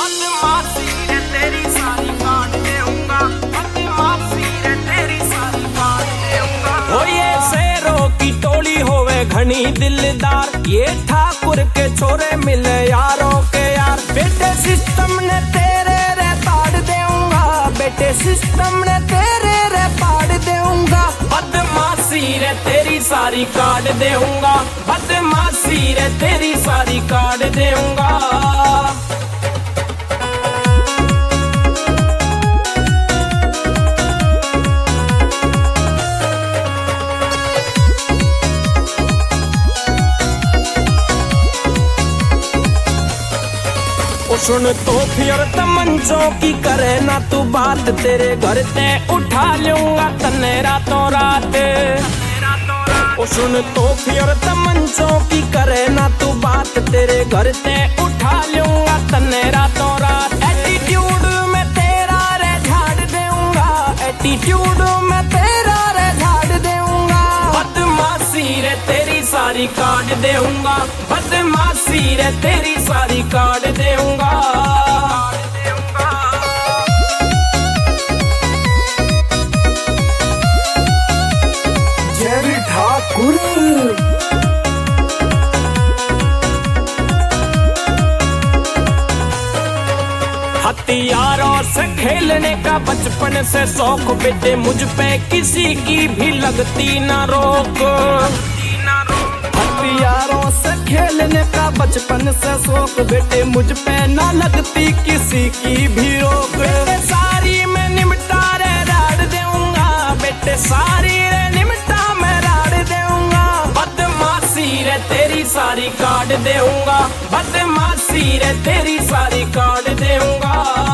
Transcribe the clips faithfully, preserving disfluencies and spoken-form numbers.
बदमाशी रे तेरी सारी काट देऊंगा, बदमाशी रे तेरी सारी काट देऊंगा। ओ ये शेरों की टोली होवे घनी दिलदार, ये ठाकुर के छोरे मिले यारों के यार। बेटे सिस्टम ने तेरे रे ताड़ देऊंगा, बेटे सिस्टम ने तेरे रे पाड़ देऊंगा। बदमाशी रे तेरी सारी काट देऊंगा, बदमाशी रे तेरी सारी काट देऊंगा। सुन तो फिर तमंचों की करे ना तू बात, तेरे घर ते उठा लूंगा तन्ने रातों रात। ओ सुन तो फिर तमंचों की करे ना तू बात, तेरे घर ते उठा लूंगा तन्ने रातों रात। एटीट्यूड में तेरा रे झाड़ देऊंगा, एटीट्यूड में तेरा रे झाड़ देऊंगा। बदमाशी रे तेरी सारी काट देऊंगा, बदमाशी रे तेरी सारी काट देऊंगा। जय ठाकुर। हथियारों से खेलने का बचपन से शौक, बेटे मुझ पे किसी की भी लगती ना रोक। हथियारों से खेलने का बचपन से शौक, बेटे मुझ पे ना लगती किसी की भी रोक। बेटे सारी मैं निमटा रे राड़ देऊंगा, बेटे सारी रे निमटा मैं राड़ देऊंगा। बदमाशी रे तेरी सारी काट देऊंगा, बदमाशी रे तेरी सारी काट देऊंगा।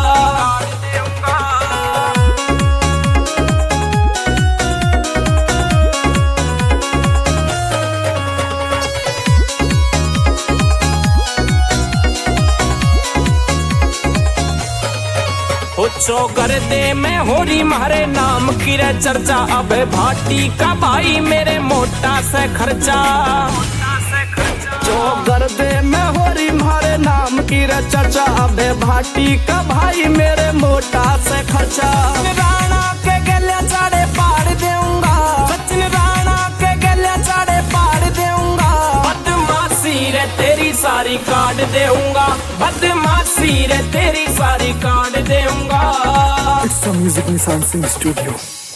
चौकर दे मैं होरी मारे नाम की रे चर्चा, अब भाटी का भाई मेरे मोटा से खर्चा। चौकर दे मैं होरी मारे नाम की रे चर्चा, अब भाटी का भाई मेरे मोटा से खर्चा। राणा के गले चाड़े पाड़ देऊंगा, सचिन राणा के गले चाड़े पाड़ देऊंगा। बदमाशी रे तेरी सारी काट देऊंगा, बदमाशी रे तेरी सारी काट देऊंगा। It's a Music Nissan Singh Studio.